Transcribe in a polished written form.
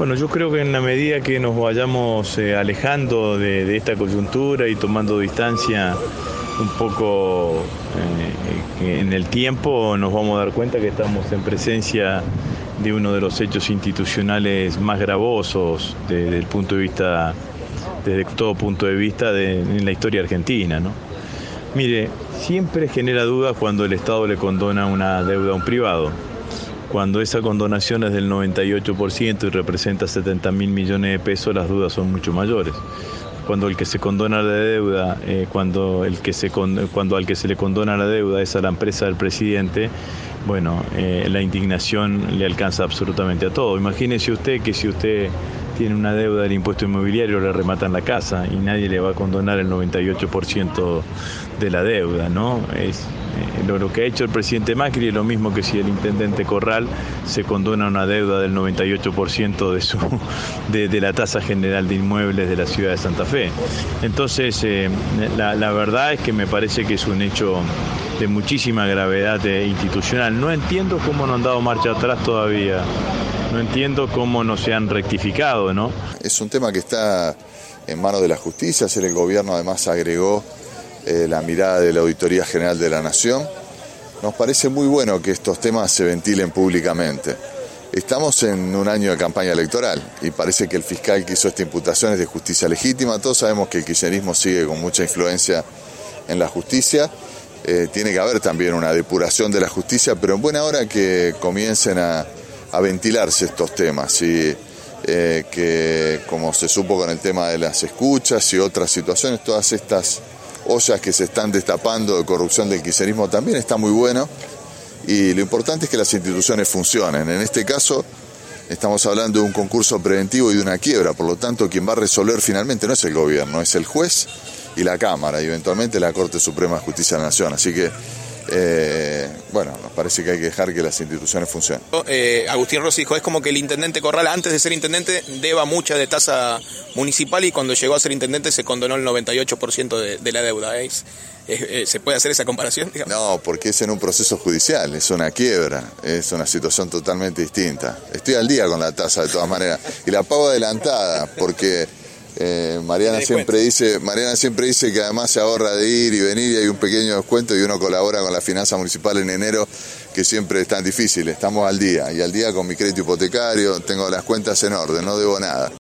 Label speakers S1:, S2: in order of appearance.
S1: Bueno, yo creo que en la medida que nos vayamos alejando de esta coyuntura y tomando distancia un poco en el tiempo, nos vamos a dar cuenta que estamos en presencia de uno de los hechos institucionales más gravosos desde todo punto de vista en la historia argentina, ¿no? Mire, siempre genera dudas cuando el Estado le condona una deuda a un privado. Cuando esa condonación es del 98% y representa 70.000 millones de pesos, las dudas son mucho mayores. Cuando el que se condona la deuda, cuando al que se le condona la deuda es a la empresa del presidente, bueno, la indignación le alcanza absolutamente a todo. Imagínese usted que si usted tiene una deuda del impuesto inmobiliario, le rematan la casa y nadie le va a condonar el 98% de la deuda, ¿no? Lo que ha hecho el presidente Macri es lo mismo que si el intendente Corral se condona una deuda del 98% de la tasa general de inmuebles de la ciudad de Santa Fe. Entonces, la verdad es que me parece que es un hecho de muchísima gravedad institucional. No entiendo cómo no han dado marcha atrás todavía. No entiendo cómo no se han rectificado, ¿no?
S2: Es un tema que está en manos de la justicia. Ayer el gobierno además agregó la mirada de la Auditoría General de la Nación. Nos parece muy bueno que estos temas se ventilen públicamente. Estamos en un año de campaña electoral y parece que el fiscal que hizo esta imputación es de justicia legítima. Todos sabemos que el kirchnerismo sigue con mucha influencia en la justicia. Tiene que haber también una depuración de la justicia, pero en buena hora que comiencen a ventilarse estos temas y que, como se supo con el tema de las escuchas y otras situaciones, todas estas ollas que se están destapando de corrupción del kirchnerismo también está muy bueno, y lo importante es que las instituciones funcionen. En este caso estamos hablando de un concurso preventivo y de una quiebra, por lo tanto quien va a resolver finalmente no es el gobierno, es el juez y la Cámara y eventualmente la Corte Suprema de Justicia de la Nación. Así que bueno, nos parece que hay que dejar que las instituciones funcionen.
S3: Agustín Rossi dijo, es como que el intendente Corral antes de ser intendente deba mucha de tasa municipal y cuando llegó a ser intendente se condonó el 98% de la deuda. ¿Se puede hacer esa comparación, digamos?
S2: No, porque es en un proceso judicial, es una quiebra, es una situación totalmente distinta. Estoy al día con la tasa de todas maneras y la pago adelantada porque Mariana siempre dice que además se ahorra de ir y venir y hay un pequeño descuento y uno colabora con la finanza municipal en enero, que siempre es tan difícil. Estamos al día y al día con mi crédito hipotecario, tengo las cuentas en orden, no debo nada.